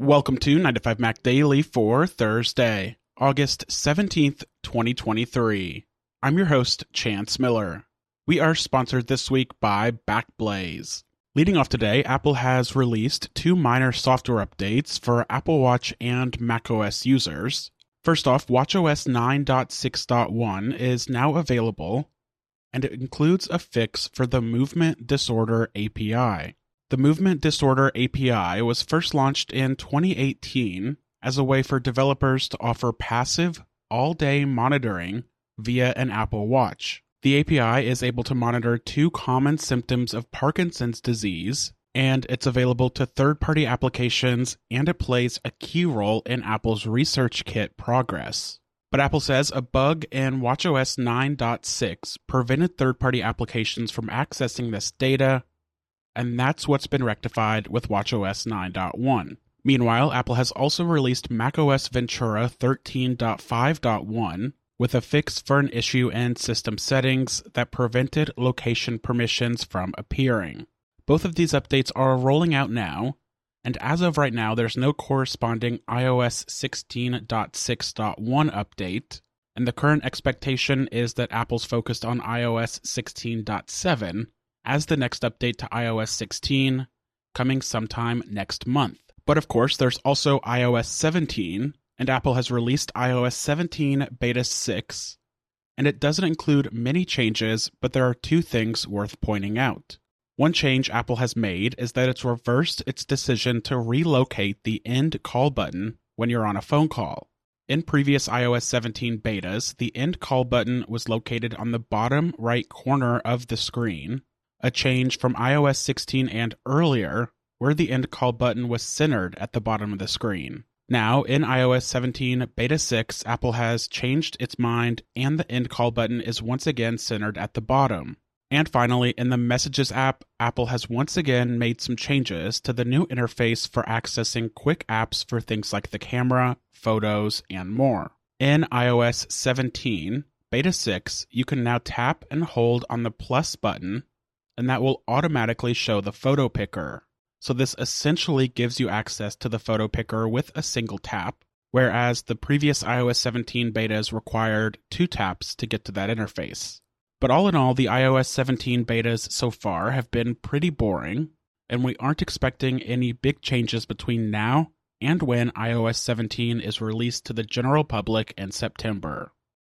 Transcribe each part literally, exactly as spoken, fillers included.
Welcome to nine to five Mac Daily for Thursday, August seventeenth, twenty twenty-three. I'm your host, Chance Miller. We are sponsored this week by Backblaze. Leading off today, Apple has released two minor software updates for Apple Watch and macOS users. First off, watchOS nine point six point one is now available, and it includes a fix for the Movement Disorder A P I. The Movement Disorder A P I was first launched in twenty eighteen as a way for developers to offer passive, all-day monitoring via an Apple Watch. The A P I is able to monitor two common symptoms of Parkinson's disease, and it's available to third-party applications, and it plays a key role in Apple's Research Kit progress. But Apple says a bug in watchOS nine point six prevented third-party applications from accessing this data, and that's what's been rectified with watchOS nine point one. Meanwhile, Apple has also released macOS Ventura thirteen point five point one with a fix for an issue in system settings that prevented location permissions from appearing. Both of these updates are rolling out now, and as of right now, there's no corresponding iOS sixteen point six point one update, and the current expectation is that Apple's focused on iOS sixteen point seven, as the next update to iOS sixteen, coming sometime next month. But of course, there's also iOS seventeen, and Apple has released iOS seventeen Beta six, and it doesn't include many changes, but there are two things worth pointing out. One change Apple has made is that it's reversed its decision to relocate the end call button when you're on a phone call. In previous iOS seventeen betas, the end call button was located on the bottom right corner of the screen, a change from iOS sixteen and earlier, where the end call button was centered at the bottom of the screen. Now, in iOS seventeen Beta six, Apple has changed its mind, and the end call button is once again centered at the bottom. And finally, in the Messages app, Apple has once again made some changes to the new interface for accessing quick apps for things like the camera, photos, and more. In iOS seventeen Beta six, you can now tap and hold on the plus button, and that will automatically show the photo picker. So this essentially gives you access to the photo picker with a single tap, whereas the previous iOS seventeen betas required two taps to get to that interface. But all in all, the iOS seventeen betas so far have been pretty boring, and we aren't expecting any big changes between now and when iOS seventeen is released to the general public in September.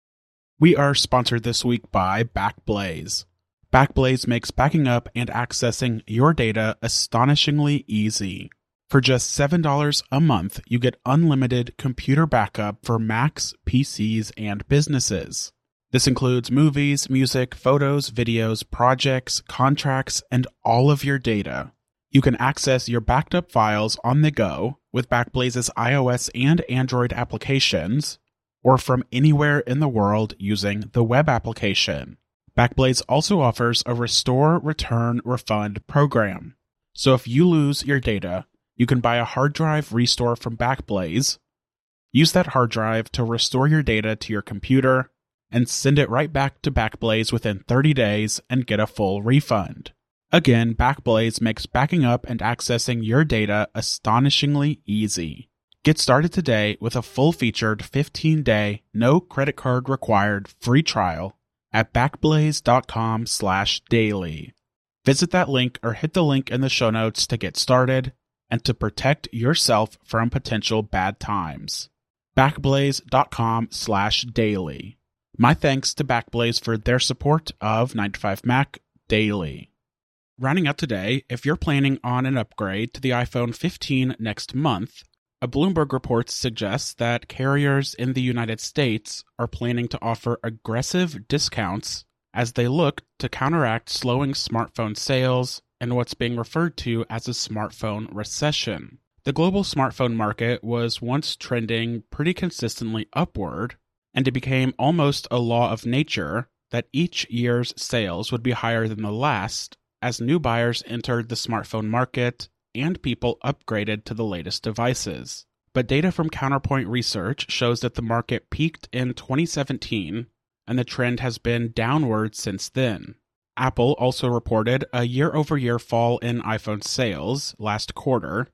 We are sponsored this week by Backblaze. Backblaze makes backing up and accessing your data astonishingly easy. For just seven dollars a month, you get unlimited computer backup for Macs, P Cs, and businesses. This includes movies, music, photos, videos, projects, contracts, and all of your data. You can access your backed up files on the go with Backblaze's iOS and Android applications, or from anywhere in the world using the web application. Backblaze also offers a restore, return, refund program. So if you lose your data, you can buy a hard drive restore from Backblaze, use that hard drive to restore your data to your computer, and send it right back to Backblaze within thirty days and get a full refund. Again, Backblaze makes backing up and accessing your data astonishingly easy. Get started today with a full-featured fifteen-day, no credit card required free trial at backblaze.com slash daily. Visit that link or hit the link in the show notes to get started and to protect yourself from potential bad times. backblaze.com slash daily. My thanks to Backblaze for their support of nine to five Mac Daily. Rounding out today, if you're planning on an upgrade to the iPhone fifteen next month, a Bloomberg report suggests that carriers in the United States are planning to offer aggressive discounts as they look to counteract slowing smartphone sales and what's being referred to as a smartphone recession. The global smartphone market was once trending pretty consistently upward, and it became almost a law of nature that each year's sales would be higher than the last as new buyers entered the smartphone market and people upgraded to the latest devices. But data from Counterpoint Research shows that the market peaked in twenty seventeen, and the trend has been downward since then. Apple also reported a year-over-year fall in iPhone sales last quarter,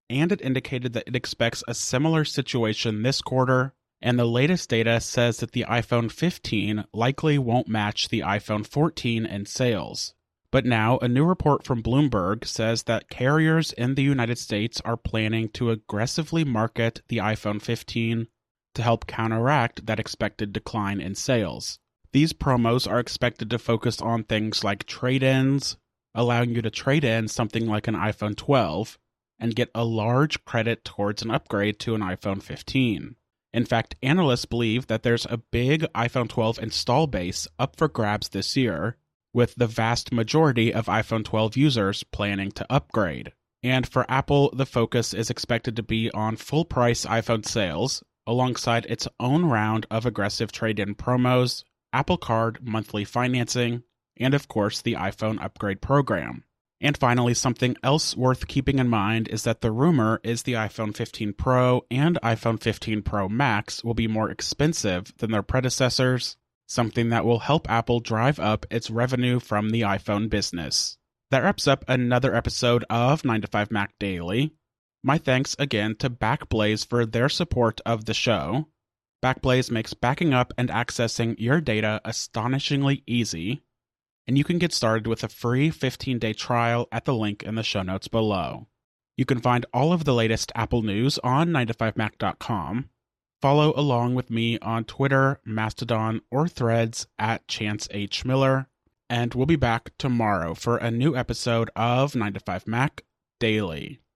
and it indicated that it expects a similar situation this quarter, and the latest data says that the iPhone fifteen likely won't match the iPhone fourteen in sales. But now, a new report from Bloomberg says that carriers in the United States are planning to aggressively market the iPhone fifteen to help counteract that expected decline in sales. These promos are expected to focus on things like trade-ins, allowing you to trade in something like an iPhone twelve and get a large credit towards an upgrade to an iPhone fifteen. In fact, analysts believe that there's a big iPhone twelve install base up for grabs this year, with the vast majority of iPhone twelve users planning to upgrade. And for Apple, the focus is expected to be on full-price iPhone sales, alongside its own round of aggressive trade-in promos, Apple Card monthly financing, and of course the iPhone upgrade program. And finally, something else worth keeping in mind is that the rumor is the iPhone fifteen Pro and iPhone fifteen Pro Max will be more expensive than their predecessors, something that will help Apple drive up its revenue from the iPhone business. That wraps up another episode of nine to five Mac Daily. My thanks again to Backblaze for their support of the show. Backblaze makes backing up and accessing your data astonishingly easy, and you can get started with a free fifteen-day trial at the link in the show notes below. You can find all of the latest Apple news on nine to five mac dot com. Follow along with me on Twitter, Mastodon, or Threads at Chance H. Miller, and we'll be back tomorrow for a new episode of nine to five Mac Daily.